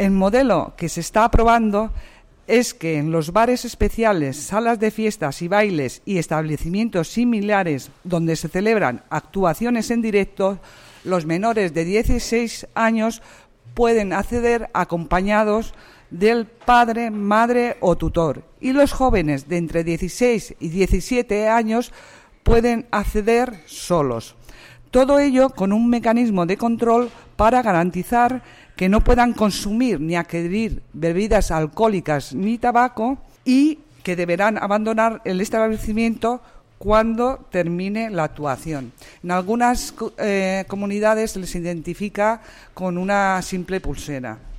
El modelo que se está aprobando es que en los bares especiales, salas de fiestas y bailes y establecimientos similares donde se celebran actuaciones en directo, los menores de 16 años pueden acceder acompañados del padre, madre o tutor, y los jóvenes de entre 16 y 17 años pueden acceder solos. Todo ello con un mecanismo de control para garantizar que no puedan consumir ni adquirir bebidas alcohólicas ni tabaco, y que deberán abandonar el establecimiento cuando termine la actuación. En algunas comunidades se les identifica con una simple pulsera.